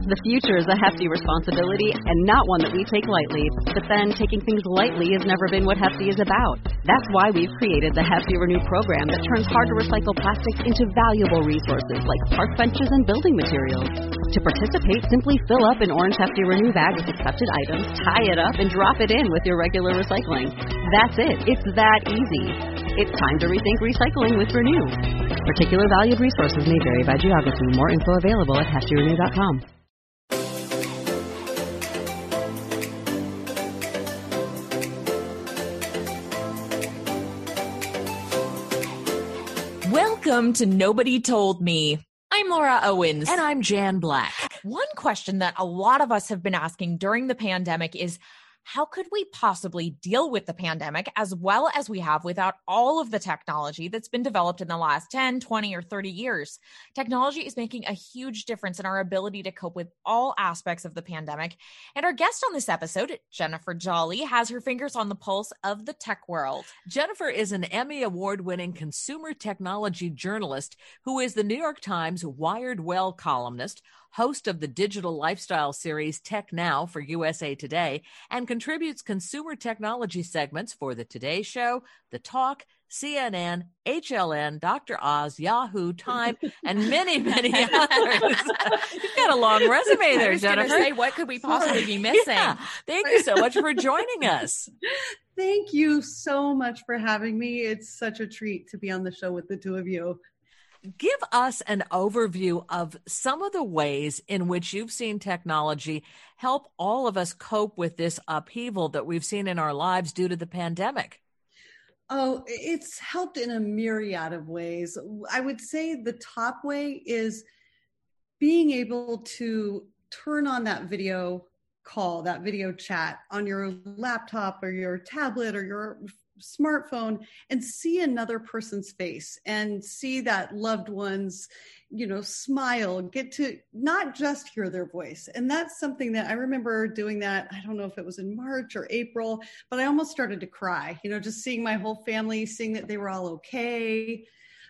The future is a hefty responsibility and not one that we take lightly. But then taking things lightly has never been what Hefty is about. That's why we've created the Hefty Renew program that turns hard-to-recycle plastics into valuable resources like park benches and building materials. To participate, simply fill up an orange Hefty Renew bag with accepted items, tie it up, and drop it in with your regular recycling. That's it. It's that easy. It's time to rethink recycling with Renew. Particular valued resources may vary by geography. More info available at heftyrenew.com. Welcome to Nobody Told Me. I'm Laura Owens. And I'm Jan Black. One question that a lot of us have been asking during the pandemic is, how could we possibly deal with the pandemic as well as we have without all of the technology that's been developed in the last 10, 20, or 30 years? Technology is making a huge difference in our ability to cope with all aspects of the pandemic. And our guest on this episode, Jennifer Jolly, has her fingers on the pulse of the tech world. Jennifer is an Emmy Award-winning consumer technology journalist who is the New York Times Wired Well columnist, host of the digital lifestyle series Tech Now for USA Today, and contributes consumer technology segments for The Today Show, The Talk, CNN, HLN, Dr. Oz, Yahoo, Time, and many, many others. You've got a long resume there, Jennifer. Say, what could we possibly be missing? Yeah. Thank you so much for joining us. Thank you so much for having me. It's such a treat to be on the show with the two of you. Give us an overview of some of the ways in which you've seen technology help all of us cope with this upheaval that we've seen in our lives due to the pandemic. Oh, it's helped in a myriad of ways. I would say the top way is being able to turn on that video call, that video chat on your laptop or your tablet or your smartphone and see another person's face and see that loved one's, smile, get to not just hear their voice. And that's something that I remember doing that. I don't know if it was in March or April, but I almost started to cry, just seeing my whole family, seeing that they were all okay.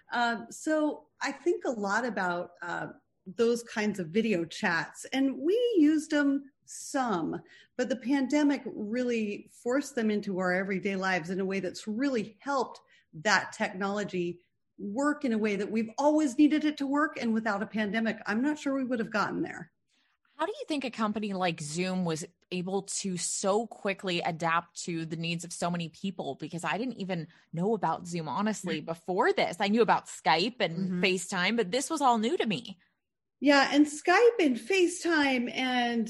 So I think a lot about those kinds of video chats, and we used them some, but the pandemic really forced them into our everyday lives in a way that's really helped that technology work in a way that we've always needed it to work. And without a pandemic, I'm not sure we would have gotten there. How do you think a company like Zoom was able to so quickly adapt to the needs of so many people? Because I didn't even know about Zoom, honestly, before this. I knew about Skype and FaceTime, but this was all new to me. Yeah, and Skype and FaceTime and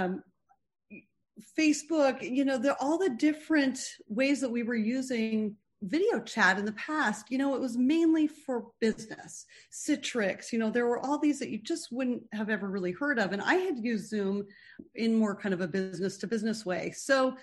Facebook, all the different ways that we were using video chat in the past, it was mainly for business. Citrix, there were all these that you just wouldn't have ever really heard of. And I had used Zoom in more kind of a business to business way. So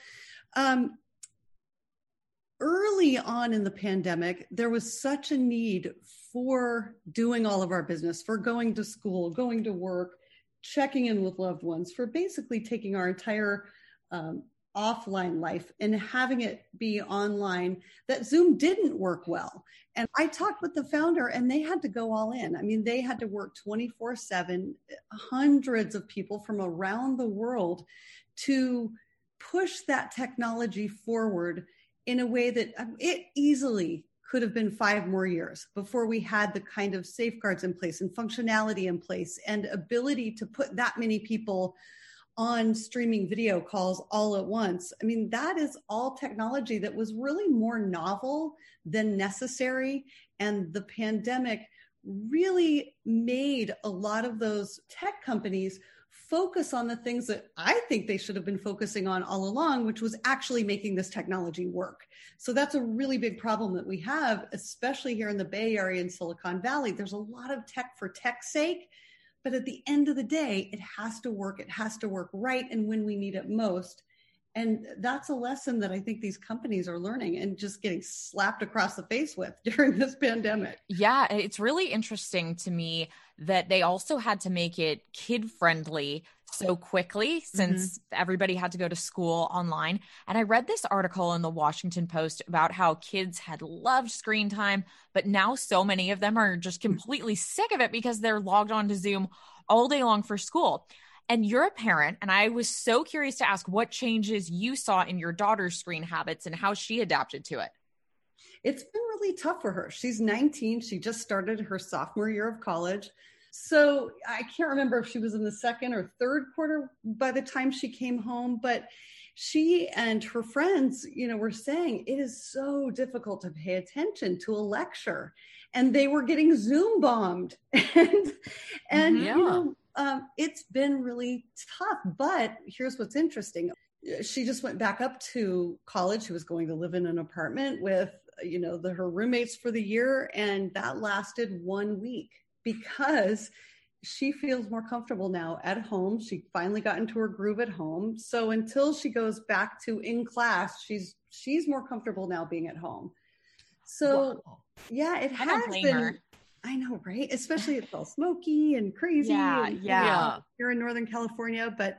early on in the pandemic, there was such a need for doing all of our business, for going to school, going to work, checking in with loved ones, for basically taking our entire offline life and having it be online, that Zoom didn't work well. And I talked with the founder and they had to go all in. I mean, they had to work 24/7, hundreds of people from around the world to push that technology forward in a way that it easily could have been 5 more years before we had the kind of safeguards in place and functionality in place and ability to put that many people on streaming video calls all at once. I mean, that is all technology that was really more novel than necessary. And the pandemic really made a lot of those tech companies focus on the things that I think they should have been focusing on all along, which was actually making this technology work. So that's a really big problem that we have, especially here in the Bay Area and Silicon Valley. There's a lot of tech for tech's sake, but at the end of the day, it has to work. It has to work right and when we need it most. And that's a lesson that I think these companies are learning and just getting slapped across the face with during this pandemic. Yeah, it's really interesting to me that they also had to make it kid-friendly so quickly since everybody had to go to school online. And I read this article in the Washington Post about how kids had loved screen time, but now so many of them are just completely sick of it because they're logged on to Zoom all day long for school. And you're a parent, and I was so curious to ask what changes you saw in your daughter's screen habits and how she adapted to it. It's been really tough for her. She's 19. She just started her sophomore year of college. So I can't remember if she was in the second or third quarter by the time she came home, but she and her friends, were saying it is so difficult to pay attention to a lecture, and they were getting Zoom bombed. It's been really tough, but here's what's interesting. She just went back up to college. She was going to live in an apartment with, her roommates for the year. And that lasted 1 week because she feels more comfortable now at home. She finally got into her groove at home. So until she goes back to in class, she's more comfortable now being at home. So yeah, it has been. Her. I know, right? Especially it's all smoky and crazy. Yeah. Here in Northern California, but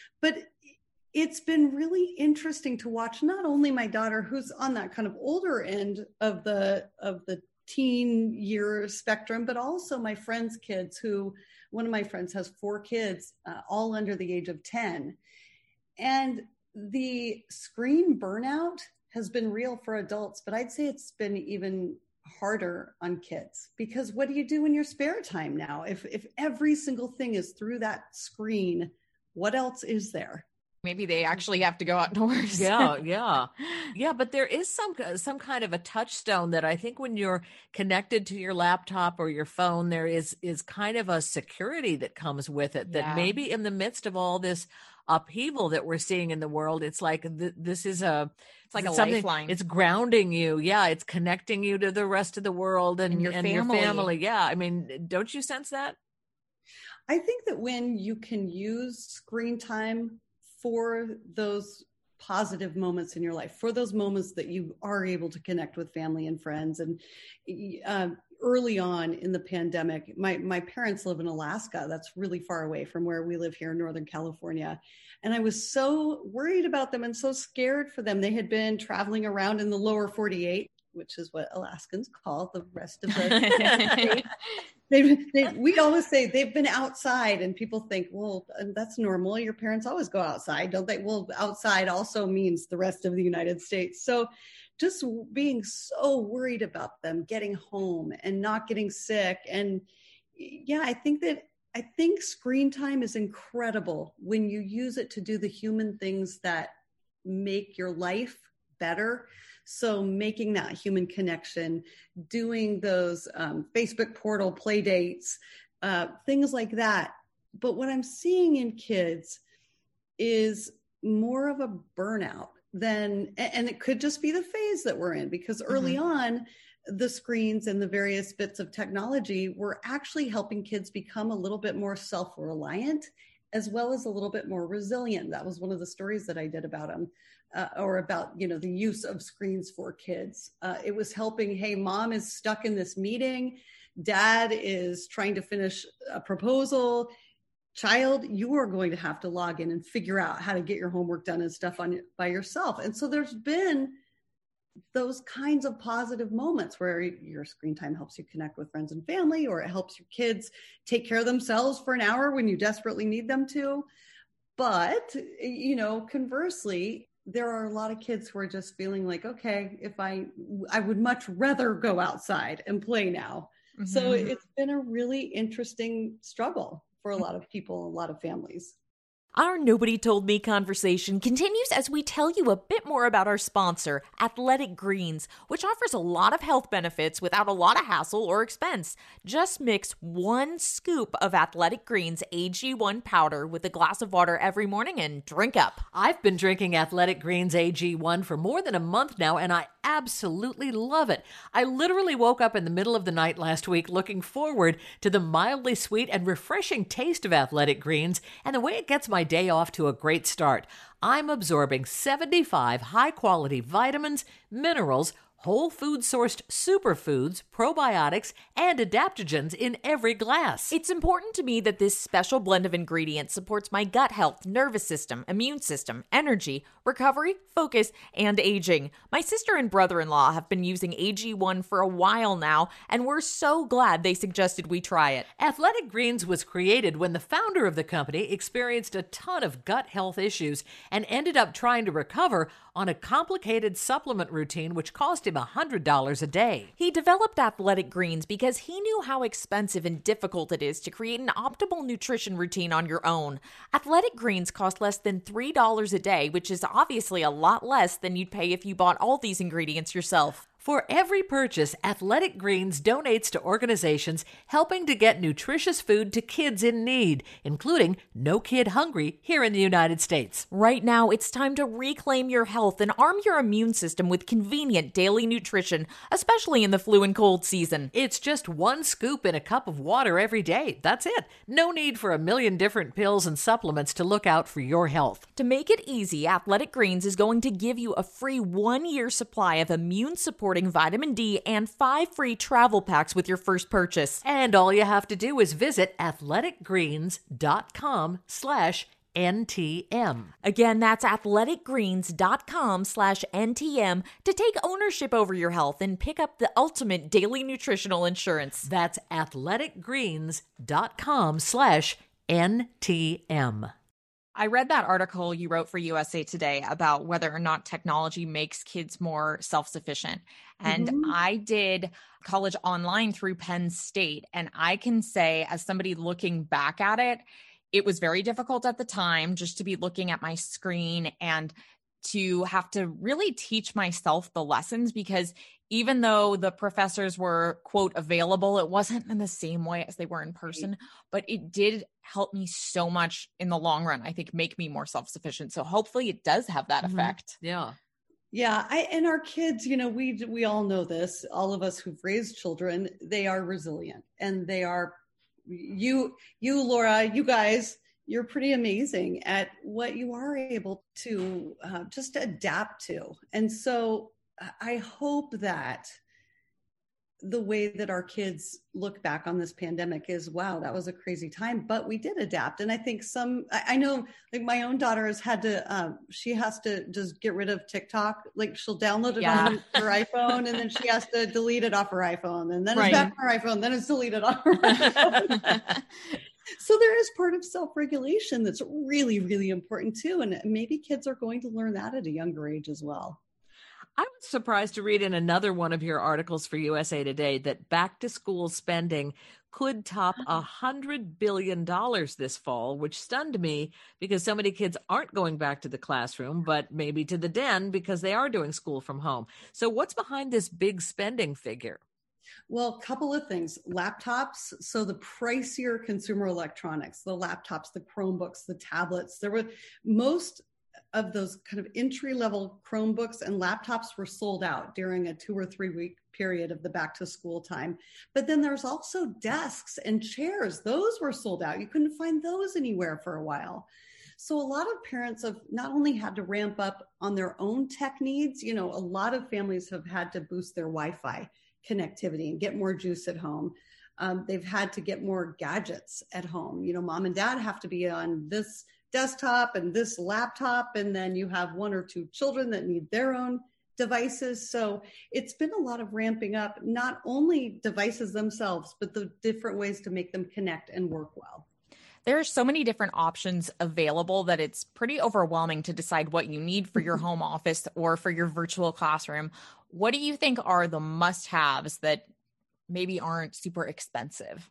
it's been really interesting to watch not only my daughter, who's on that kind of older end of the teen year spectrum, but also my friends' kids, who one of my friends has 4 kids, all under the age of 10. And the screen burnout has been real for adults, but I'd say it's been even harder on kids, because what do you do in your spare time now? If every single thing is through that screen, what else is there? Maybe they actually have to go outdoors. Yeah. But there is some kind of a touchstone that I think when you're connected to your laptop or your phone, there is kind of a security that comes with it, that maybe in the midst of all this upheaval that we're seeing in the world, it's like this is it's like a lifeline. It's grounding you. Yeah. It's connecting you to the rest of the world and your family. Yeah. I mean, don't you sense that? I think that when you can use screen time for those positive moments in your life, for those moments that you are able to connect with family and friends. And early on in the pandemic, my parents live in Alaska. That's really far away from where we live here in Northern California. And I was so worried about them and so scared for them. They had been traveling around in the lower 48, which is what Alaskans call the rest of the state. We always say they've been outside, and people think, well, that's normal. Your parents always go outside, don't they? Well, outside also means the rest of the United States. So just being so worried about them getting home and not getting sick. And yeah, I think screen time is incredible when you use it to do the human things that make your life better. So making that human connection, doing those Facebook portal play dates, things like that. But what I'm seeing in kids is more of a burnout and it could just be the phase that we're in, because early on, the screens and the various bits of technology were actually helping kids become a little bit more self-reliant, as well as a little bit more resilient. That was one of the stories that I did about them. Or about, the use of screens for kids. It was helping, hey, mom is stuck in this meeting. Dad is trying to finish a proposal. Child, you are going to have to log in and figure out how to get your homework done and stuff by yourself. And so there's been those kinds of positive moments where your screen time helps you connect with friends and family, or it helps your kids take care of themselves for an hour when you desperately need them to. But, conversely, there are a lot of kids who are just feeling like, okay, if I would much rather go outside and play now. Mm-hmm. So it's been a really interesting struggle for a lot of people, a lot of families. Our Nobody Told Me conversation continues as we tell you a bit more about our sponsor, Athletic Greens, which offers a lot of health benefits without a lot of hassle or expense. Just mix 1 scoop of Athletic Greens AG1 powder with a glass of water every morning and drink up. I've been drinking Athletic Greens AG1 for more than a month now, and I absolutely love it. I literally woke up in the middle of the night last week looking forward to the mildly sweet and refreshing taste of Athletic Greens and the way it gets my day off to a great start. I'm absorbing 75 high-quality vitamins, minerals, whole food-sourced superfoods, probiotics, and adaptogens in every glass. It's important to me that this special blend of ingredients supports my gut health, nervous system, immune system, energy, recovery, focus, and aging. My sister and brother-in-law have been using AG1 for a while now, and we're so glad they suggested we try it. Athletic Greens was created when the founder of the company experienced a ton of gut health issues and ended up trying to recover on a complicated supplement routine which cost him $100 a day. He developed Athletic Greens because he knew how expensive and difficult it is to create an optimal nutrition routine on your own. Athletic Greens cost less than $3 a day, which is obviously a lot less than you'd pay if you bought all these ingredients yourself. For every purchase, Athletic Greens donates to organizations helping to get nutritious food to kids in need, including No Kid Hungry here in the United States. Right now, it's time to reclaim your health and arm your immune system with convenient daily nutrition, especially in the flu and cold season. It's just one scoop in a cup of water every day. That's it. No need for a million different pills and supplements to look out for your health. To make it easy, Athletic Greens is going to give you a free 1-year supply of immune-supporting vitamin D and 5 free travel packs with your first purchase. And all you have to do is visit athleticgreens.com/NTM. Again, that's athleticgreens.com/NTM to take ownership over your health and pick up the ultimate daily nutritional insurance. That's athleticgreens.com/NTM. I read that article you wrote for USA Today about whether or not technology makes kids more self-sufficient. And I did college online through Penn State. And I can say, as somebody looking back at it, it was very difficult at the time just to be looking at my screen and to have to really teach myself the lessons, because even though the professors were, quote, available, it wasn't in the same way as they were in person, but it did help me so much in the long run, I think, make me more self-sufficient. So hopefully it does have that effect. Yeah. Yeah. And our kids, we all know this, all of us who've raised children, they are resilient, and they are, you, Laura, you guys, you're pretty amazing at what you are able to just adapt to. And so I hope that the way that our kids look back on this pandemic is, wow, that was a crazy time, but we did adapt. And I think I know, like, my own daughter has had to, she has to just get rid of TikTok. Like, she'll download it on her iPhone, and then she has to delete it off her iPhone, and then it's back on her iPhone, then it's deleted off her iPhone. So there is part of self-regulation that's really, really important too. And maybe kids are going to learn that at a younger age as well. I was surprised to read in another one of your articles for USA Today that back-to-school spending could top $100 billion this fall, which stunned me because so many kids aren't going back to the classroom, but maybe to the den because they are doing school from home. So what's behind this big spending figure? Well, a couple of things. Laptops. So the pricier consumer electronics, the laptops, the Chromebooks, the tablets, there were most of those kind of entry-level Chromebooks and laptops were sold out during a 2 or 3 week period of the back to school time. But then there's also desks and chairs. Those were sold out. You couldn't find those anywhere for a while. So a lot of parents have not only had to ramp up on their own tech needs, a lot of families have had to boost their Wi-Fi connectivity and get more juice at home. They've had to get more gadgets at home. Mom and dad have to be on this desktop and this laptop, and then you have 1 or 2 children that need their own devices. So it's been a lot of ramping up, not only devices themselves, but the different ways to make them connect and work well. There are so many different options available that it's pretty overwhelming to decide what you need for your home office or for your virtual classroom. What do you think are the must-haves that maybe aren't super expensive?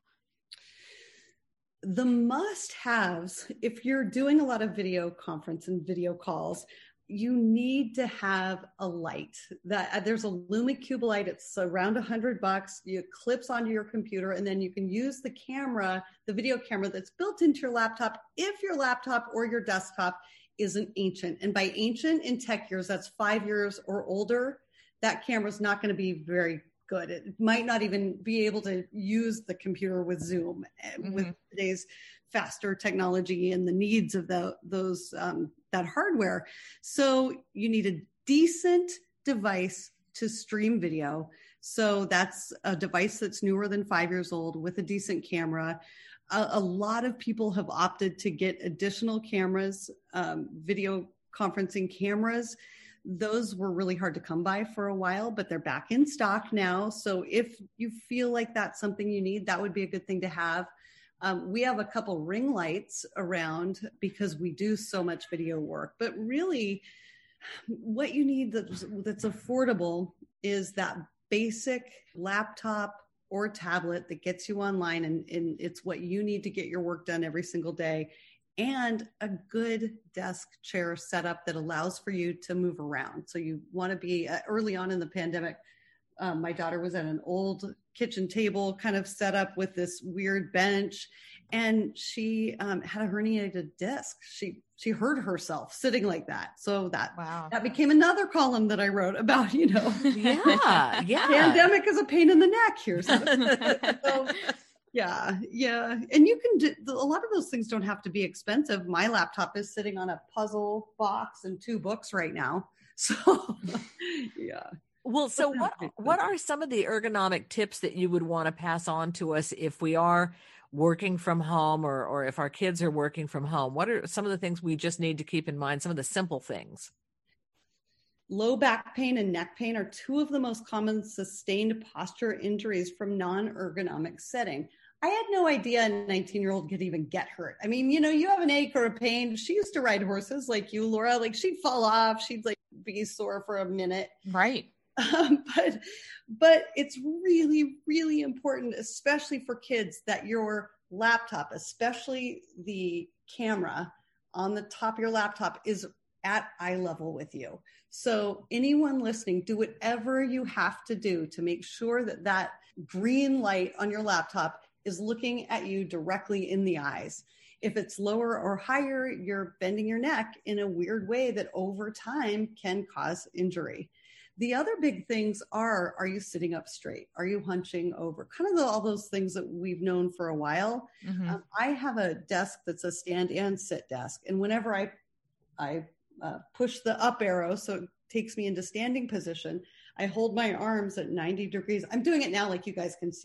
The must-haves, if you're doing a lot of video conference and video calls, you need to have a light. There's a LumiCube light. It's around $100. It clips onto your computer, and then you can use the camera, the video camera that's built into your laptop if your laptop or your desktop isn't ancient. And by ancient in tech years, that's 5 years or older. That camera's not going to be very good. It might not even be able to use the computer with Zoom with today's faster technology and the needs of that hardware. So you need a decent device to stream video. So that's a device that's newer than 5 years old with a decent camera. A lot of people have opted to get additional cameras, video conferencing cameras. Those were really hard to come by for a while, but they're back in stock now. So if you feel like that's something you need, that would be a good thing to have. We have a couple ring lights around because we do so much video work, but really what you need that's affordable is that basic laptop or tablet that gets you online, and it's what you need to get your work done every single day, and a good desk chair setup that allows for you to move around. So you want to be early on in the pandemic. My daughter was at an old kitchen table kind of set up with this weird bench, and she had a herniated disc. She hurt herself sitting like that. So that became another column that I wrote about, Yeah. Pandemic is a pain in the neck here. So, yeah. And you can do, a lot of those things don't have to be expensive. My laptop is sitting on a puzzle box and 2 books right now. So yeah. Well, so what are some of the ergonomic tips that you would want to pass on to us if we are working from home or if our kids are working from home? What are some of the things we just need to keep in mind, some of the simple things? Low back pain and neck pain are 2 of the most common sustained posture injuries from non-ergonomic setting. I had no idea a 19-year-old could even get hurt. I mean, you have an ache or a pain. She used to ride horses like you, Laura. Like she'd fall off. She'd like be sore for a minute. Right. But it's really, really important, especially for kids, that your laptop, especially the camera on the top of your laptop, is at eye level with you. So anyone listening, do whatever you have to do to make sure that green light on your laptop is looking at you directly in the eyes. If it's lower or higher, you're bending your neck in a weird way that over time can cause injury. The other big things are you sitting up straight? Are you hunching over? Kind of all those things that we've known for a while. Mm-hmm. I have a desk that's a stand and sit desk. And whenever I push the up arrow, so it takes me into standing position, I hold my arms at 90 degrees. I'm doing it now like you guys can see.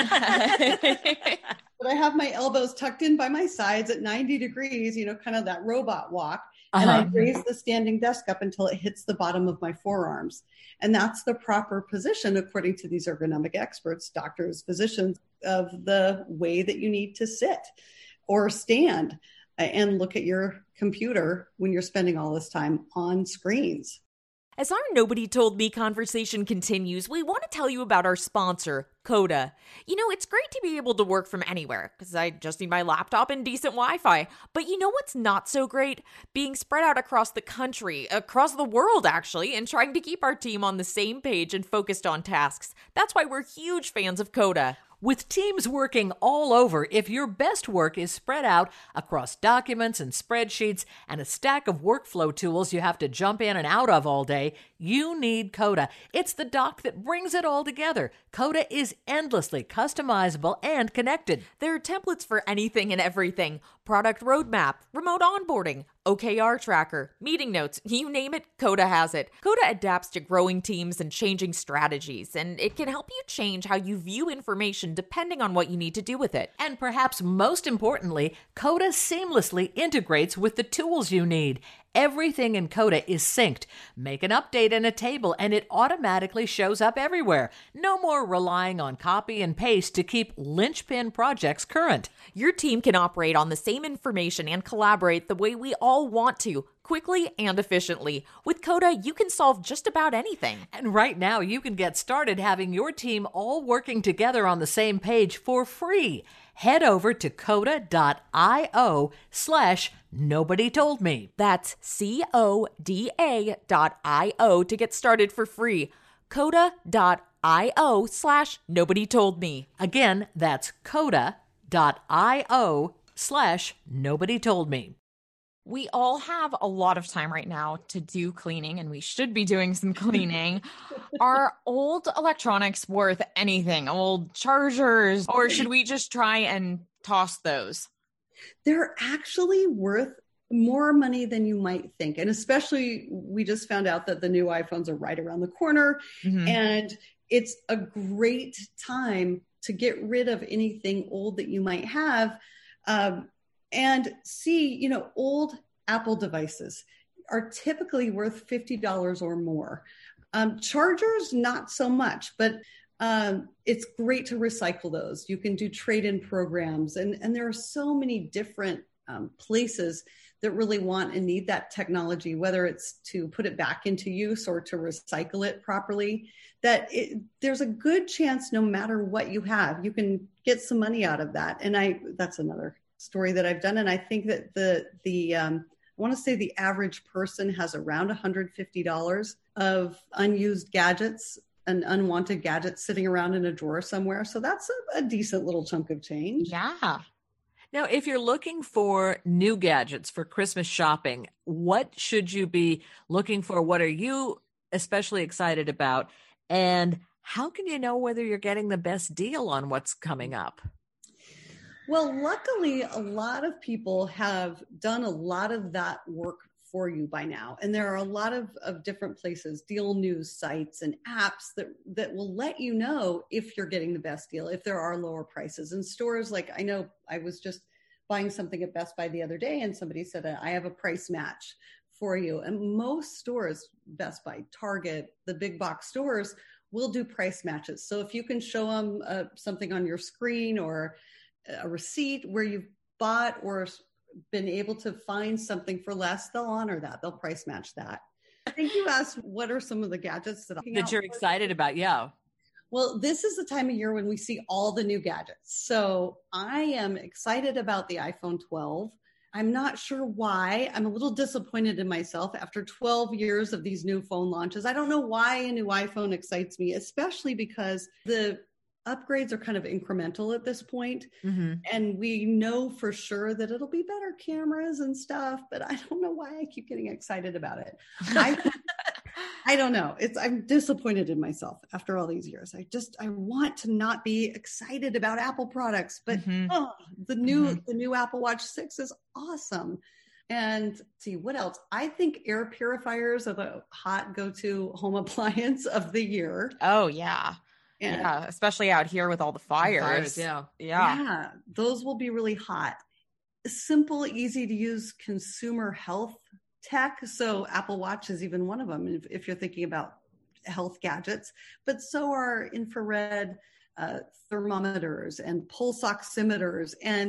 But I have my elbows tucked in by my sides at 90 degrees, kind of that robot walk. And I raise the standing desk up until it hits the bottom of my forearms. And that's the proper position, according to these ergonomic experts, doctors, physicians, of the way that you need to sit or stand and look at your computer when you're spending all this time on screens. As our Nobody Told Me conversation continues, we want to tell you about our sponsor, Coda. It's great to be able to work from anywhere, because I just need my laptop and decent Wi-Fi. But what's not so great? Being spread out across the country, across the world actually, and trying to keep our team on the same page and focused on tasks. That's why we're huge fans of Coda. With teams working all over, if your best work is spread out across documents and spreadsheets and a stack of workflow tools you have to jump in and out of all day, you need Coda. It's the dock that brings it all together. Coda is endlessly customizable and connected. There are templates for anything and everything. Product roadmap, remote onboarding, OKR tracker, meeting notes, you name it, Coda has it. Coda adapts to growing teams and changing strategies, and it can help you change how you view information depending on what you need to do with it. And perhaps most importantly, Coda seamlessly integrates with the tools you need. Everything in Coda is synced. Make an update in a table and it automatically shows up everywhere. No more relying on copy and paste to keep linchpin projects current. Your team can operate on the same information and collaborate the way we all want to, quickly and efficiently. With Coda, you can solve just about anything. And right now, you can get started having your team all working together on the same page for free. Head over to coda.io/nobodytoldme. That's CODA.io to get started for free. Coda.io/nobodytoldme. Again, that's coda.io/nobodytoldme. We all have a lot of time right now to do cleaning, and we should be doing some cleaning. Are old electronics worth anything? Old chargers? Or should we just try and toss those? They're actually worth more money than you might think. And especially, we just found out that the new iPhones are right around the corner. Mm-hmm. And it's a great time to get rid of anything old that you might have. And see, old Apple devices are typically worth $50 or more. Chargers, not so much, but it's great to recycle those. You can do trade-in programs. And there are so many different places that really want and need that technology, whether it's to put it back into use or to recycle it properly, that there's a good chance no matter what you have, you can get some money out of that. And that's another story that I've done. And I think that I want to say the average person has around $150 of unused gadgets and unwanted gadgets sitting around in a drawer somewhere. So that's a decent little chunk of change. Yeah. Now, if you're looking for new gadgets for Christmas shopping, what should you be looking for? What are you especially excited about? And how can you know whether you're getting the best deal on what's coming up? Well, luckily, a lot of people have done a lot of that work for you by now. And there are a lot of different places, deal news sites and apps that will let you know if you're getting the best deal, if there are lower prices. And stores like, I know I was just buying something at Best Buy the other day and somebody said, I have a price match for you. And most stores, Best Buy, Target, the big box stores will do price matches. So if you can show them something on your screen or a receipt where you've bought or been able to find something for less, they'll honor that. They'll price match that. I think you asked, what are some of the gadgets that you're excited about? Yeah. Well, this is the time of year when we see all the new gadgets. So I am excited about the iPhone 12. I'm not sure why. I'm a little disappointed in myself after 12 years of these new phone launches. I don't know why a new iPhone excites me, especially because the upgrades are kind of incremental at this point. Mm-hmm. And we know for sure that it'll be better cameras and stuff, but I don't know why I keep getting excited about it. I don't know. I'm disappointed in myself after all these years. I want to not be excited about Apple products, but the new Apple Watch 6 is awesome. And see what else? I think air purifiers are the hot go-to home appliance of the year. Oh yeah. Yeah, especially out here with all the fires. Yeah. Those will be really hot. Simple, easy to use consumer health tech. So Apple Watch is even one of them if you're thinking about health gadgets, but so are infrared thermometers and pulse oximeters and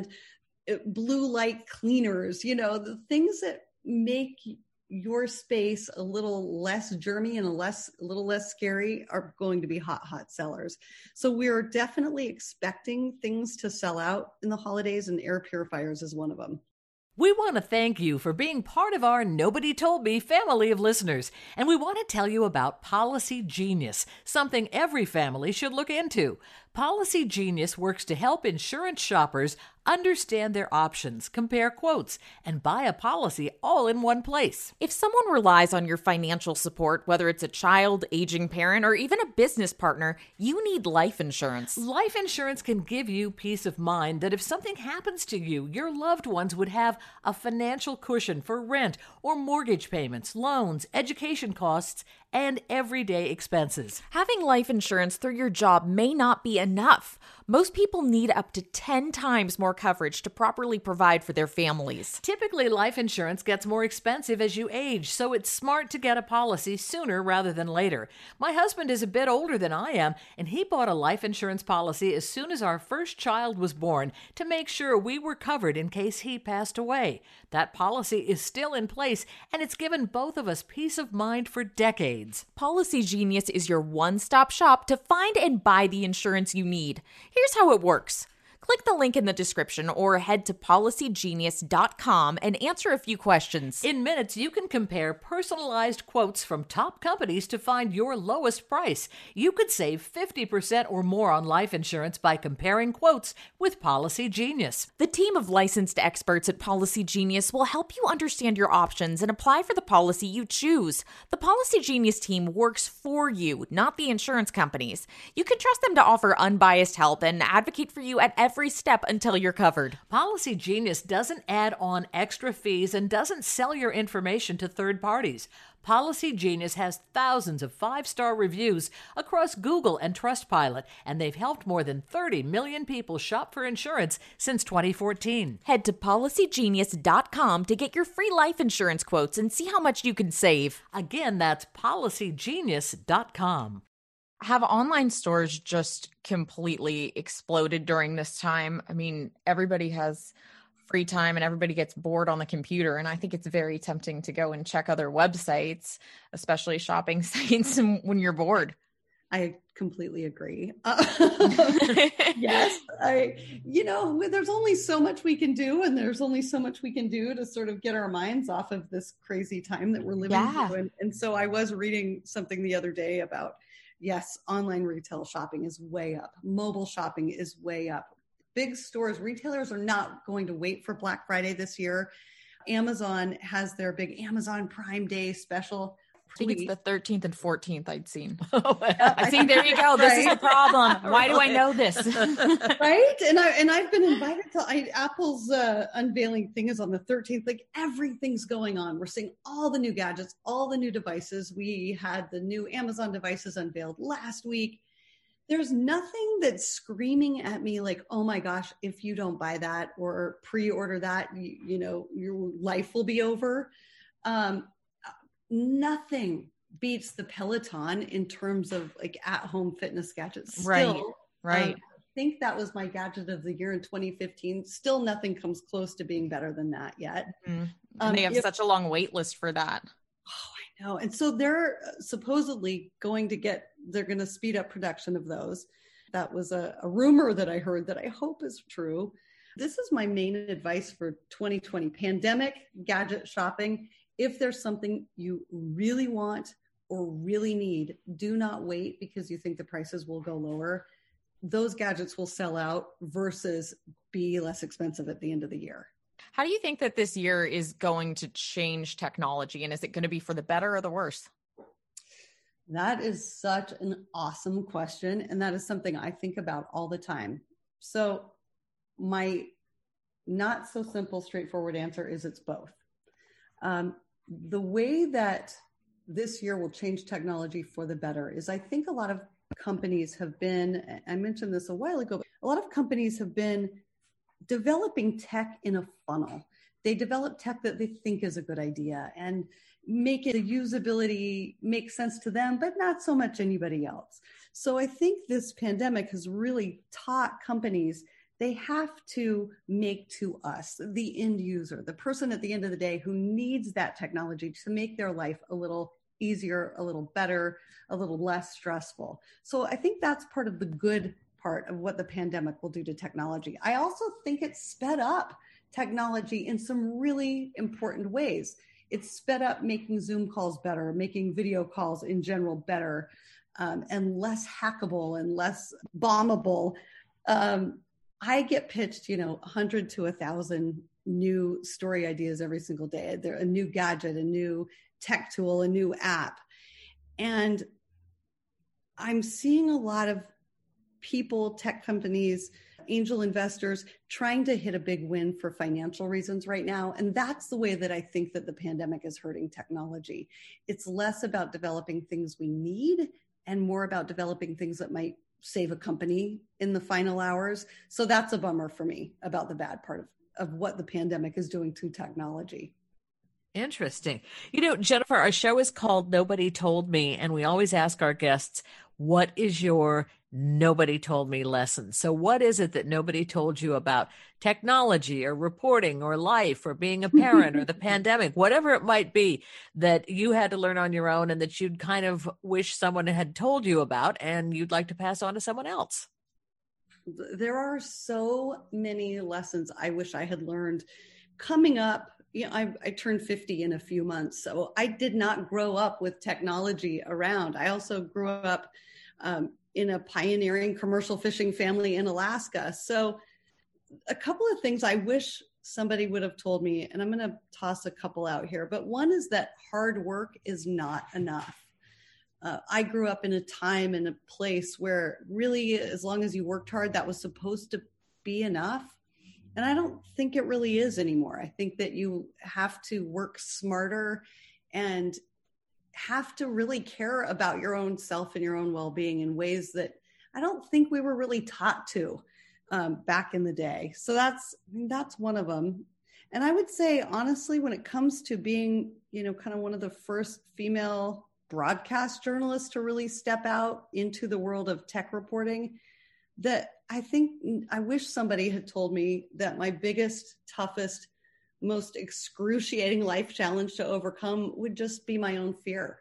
blue light cleaners, the things that make your space a little less germy and a little less scary are going to be hot sellers. So we're definitely expecting things to sell out in the holidays, and air purifiers is one of them. We want to thank you for being part of our Nobody Told Me family of listeners. And we want to tell you about Policy Genius, something every family should look into. Policy Genius works to help insurance shoppers understand their options, compare quotes, and buy a policy all in one place. If someone relies on your financial support, whether it's a child, aging parent, or even a business partner, you need life insurance. Life insurance can give you peace of mind that if something happens to you, your loved ones would have a financial cushion for rent or mortgage payments, loans, education costs, and everyday expenses. Having life insurance through your job may not be enough. Most people need up to 10 times more coverage to properly provide for their families. Typically, life insurance gets more expensive as you age, so it's smart to get a policy sooner rather than later. My husband is a bit older than I am, and he bought a life insurance policy as soon as our first child was born to make sure we were covered in case he passed away. That policy is still in place, and it's given both of us peace of mind for decades. Policy Genius is your one-stop shop to find and buy the insurance you need. Here's how it works. Click the link in the description or head to policygenius.com and answer a few questions. In minutes, you can compare personalized quotes from top companies to find your lowest price. You could save 50% or more on life insurance by comparing quotes with Policy Genius. The team of licensed experts at Policy Genius will help you understand your options and apply for the policy you choose. The Policy Genius team works for you, not the insurance companies. You can trust them to offer unbiased help and advocate for you at every every step until you're covered. Policy Genius doesn't add on extra fees and doesn't sell your information to third parties. Policy Genius has thousands of 5-star reviews across Google and Trustpilot, and they've helped more than 30 million people shop for insurance since 2014. Head to PolicyGenius.com to get your free life insurance quotes and see how much you can save. Again, that's PolicyGenius.com. Have online stores just completely exploded during this time? I mean, everybody has free time and everybody gets bored on the computer. And I think it's very tempting to go and check other websites, especially shopping sites, when you're bored. I completely agree. Yes. There's only so much we can do, and there's only so much we can do to sort of get our minds off of this crazy time that we're living through. And so I was reading something the other day about, yes, online retail shopping is way up. Mobile shopping is way up. Big stores, retailers are not going to wait for Black Friday this year. Amazon has their big Amazon Prime Day special. I think it's the 13th and 14th I'd seen. I see, there you go. This is the problem. Why do I know this? Right? And I've been invited to Apple's unveiling thing is on the 13th. Like, everything's going on. We're seeing all the new gadgets, all the new devices. We had the new Amazon devices unveiled last week. There's nothing that's screaming at me like, oh my gosh, if you don't buy that or pre-order that, your life will be over. Nothing beats the Peloton in terms of like at-home fitness gadgets. Still, right. I think that was my gadget of the year in 2015. Still nothing comes close to being better than that yet. And they have such a long wait list for that. Oh, I know. And so they're supposedly they're going to speed up production of those. That was a rumor that I heard that I hope is true. This is my main advice for 2020 pandemic gadget shopping. If there's something you really want or really need, do not wait because you think the prices will go lower. Those gadgets will sell out versus be less expensive at the end of the year. How do you think that this year is going to change technology? And is it going to be for the better or the worse? That is such an awesome question. And that is something I think about all the time. So my not so simple, straightforward answer is it's both. The way that this year will change technology for the better is I think a lot of companies have been, I mentioned this a while ago, a lot of companies have been developing tech in a funnel. They develop tech that they think is a good idea and make it a usability make sense to them, but not so much anybody else. So I think this pandemic has really taught companies they have to make to us, the end user, the person at the end of the day who needs that technology to make their life a little easier, a little better, a little less stressful. So I think that's part of the good part of what the pandemic will do to technology. I also think it sped up technology in some really important ways. It's sped up making Zoom calls better, making video calls in general better, and less hackable and less bombable. I get pitched, 100 to 1,000 new story ideas every single day. They're a new gadget, a new tech tool, a new app. And I'm seeing a lot of people, tech companies, angel investors trying to hit a big win for financial reasons right now. And that's the way that I think that the pandemic is hurting technology. It's less about developing things we need and more about developing things that might save a company in the final hours. So that's a bummer for me about the bad part of what the pandemic is doing to technology. Interesting. Jennifer, our show is called Nobody Told Me, and we always ask our guests, what is your nobody told me lesson? So what is it that nobody told you about technology or reporting or life or being a parent or the pandemic, whatever it might be that you had to learn on your own and that you'd kind of wish someone had told you about and you'd like to pass on to someone else? There are so many lessons I wish I had learned coming up. I turned 50 in a few months, so I did not grow up with technology around. I also grew up in a pioneering commercial fishing family in Alaska. So a couple of things I wish somebody would have told me, and I'm going to toss a couple out here, but one is that hard work is not enough. I grew up in a time and a place where really, as long as you worked hard, that was supposed to be enough. And I don't think it really is anymore. I think that you have to work smarter and have to really care about your own self and your own well-being in ways that I don't think we were really taught to back in the day. So that's one of them. And I would say, honestly, when it comes to being, kind of one of the first female broadcast journalists to really step out into the world of tech reporting, that I wish somebody had told me that my biggest, toughest, most excruciating life challenge to overcome would just be my own fear.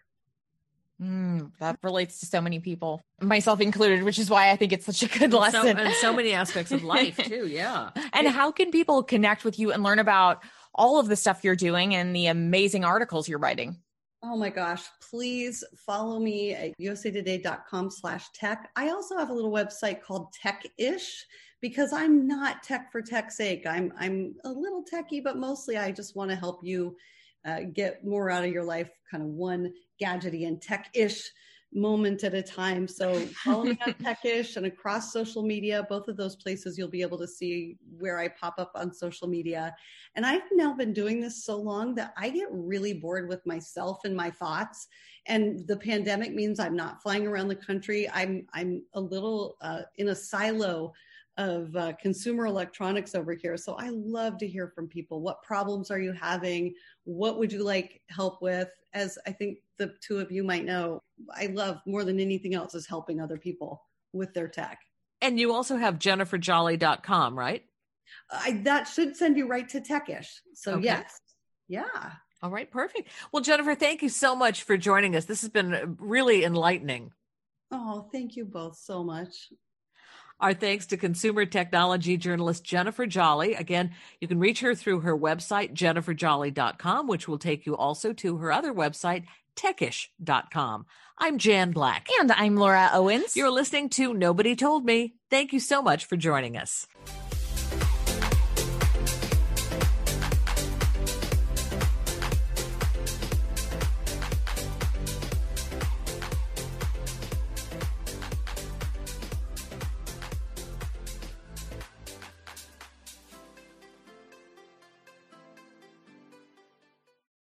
That relates to so many people, myself included, which is why I think it's such a good lesson. And so many aspects of life too. Yeah. And how can people connect with you and learn about all of the stuff you're doing and the amazing articles you're writing? Oh my gosh, please follow me at usatoday.com/tech. I also have a little website called Tech-ish, because I'm not tech for tech's sake. I'm a little techie, but mostly I just want to help you get more out of your life, kind of one gadgety and tech-ish moment at a time. So follow me on Tech-ish and across social media. Both of those places you'll be able to see where I pop up on social media. And I've now been doing this so long that I get really bored with myself and my thoughts. And the pandemic means I'm not flying around the country. I'm a little in a silo of consumer electronics over here. So I love to hear from people. What problems are you having? What would you like help with? As I think the two of you might know, I love more than anything else is helping other people with their tech. And you also have jenniferjolly.com, right? That should send you right to Tech-ish. So Okay. Yes. Yeah. All right, perfect. Well, Jennifer, thank you so much for joining us. This has been really enlightening. Oh, thank you both so much. Our thanks to consumer technology journalist Jennifer Jolly. Again, you can reach her through her website, jenniferjolly.com, which will take you also to her other website, techish.com. I'm Jan Black. And I'm Laura Owens. You're listening to Nobody Told Me. Thank you so much for joining us.